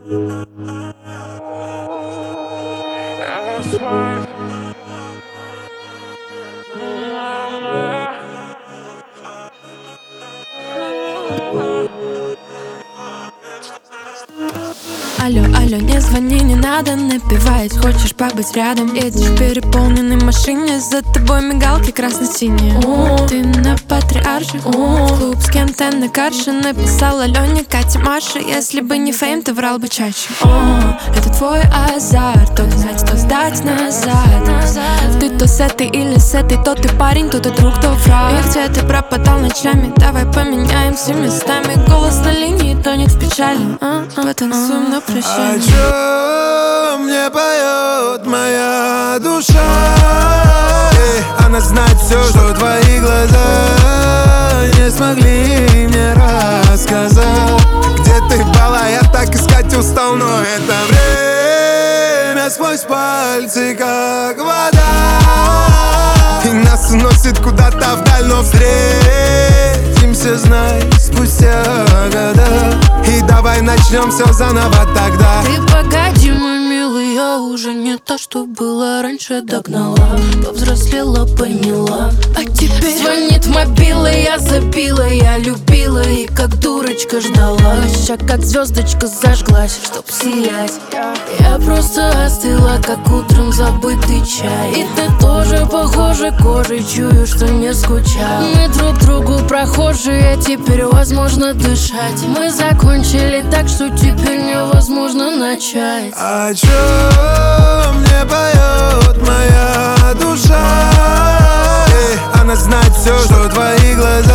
Алло, алло, не звони, не надо напевать. Хочешь побыть рядом? Едешь в переполненной машине, за тобой мигалки красно-синие. Ты на Патриарше, клуб с кем-то на карше. Написала Лене, Кате, Маше. Если бы не фейм, ты врал бы чаще. Это твой азарт, то взять, то сдать назад. Ты то с этой или с этой, то ты парень, то ты друг, то враг. И где ты пропадал ночами? Давай поменяемся местами. Голос на линии тонет в печали. Потанцуем на прощание. О чем мне поет моя душа? Она знает все, что твои глаза не смогли мне рассказать. Где ты была, я так искать устал, но это время сквозь пальцы, как вода. И нас уносит куда-то вдаль, но встретимся, знай, спустя года. И давай начнем все заново тогда. Ты погоди, мой милый, я уже не то, что было раньше, догнала. Повзрослела, поняла. А теперь звонит мобила, я забила. Я любила и как дурочка ждала. Ща как звездочка зажглась, чтоб сиять. Я просто остыла, как утром забытый чай. И ты тоже похожа кожей, чую, что не скучал. Мы друг другу прохожие, теперь возможно дышать. Мы закончили так, что теперь невозможно начать. О чем мне поет моя душа? Она знает все, что твои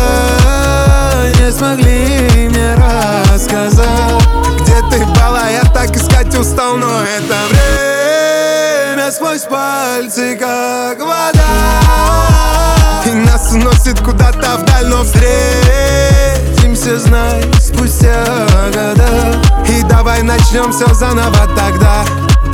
глаза не смогли мне рассказать. Где ты была, я так искать устал, но это время сквозь пальцы, как вода. И нас уносит куда-то вдаль, но встретимся, знай, спустя года. И давай начнем все заново тогда.